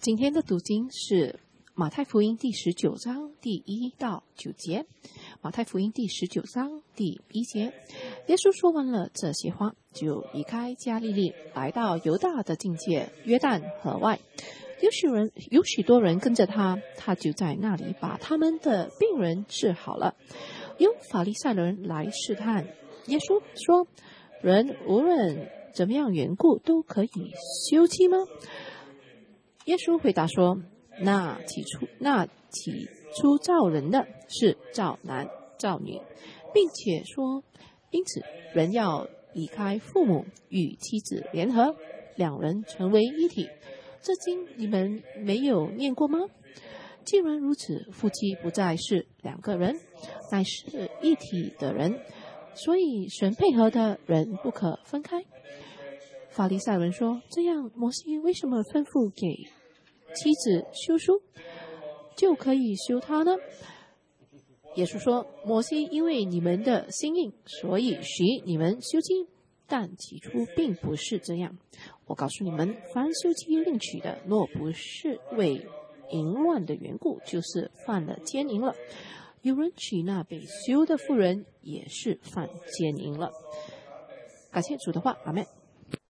今天的读经是马太福音第19章第1到9节。马太福音第19章第1节，耶稣说完了这些话，就离开加利利，来到犹大的境界约旦河外。有许多人跟着他，他就在那里把他们的病人治好了。有法利赛人来试探耶稣，说：人无论怎么样缘故都可以休妻吗？耶稣回答说：那起初造人的是造男造女，并且说，因此人要离开父母，与妻子联合，两人成为一体。这经你们没有念过吗？既然如此，夫妻不再是两个人，乃是一体的人，所以神配合的人不可分开。法利赛人说：这样摩西为什么吩咐给妻子休书，就可以休她呢？耶稣说：摩西因为你们的心硬，所以许你们休妻，但起初并不是这样。我告诉你们，凡休妻另娶的，若不是为淫乱的缘故，就是犯了奸淫了。有人娶那被休的妇人，也是犯奸淫了。感谢主的话，阿们。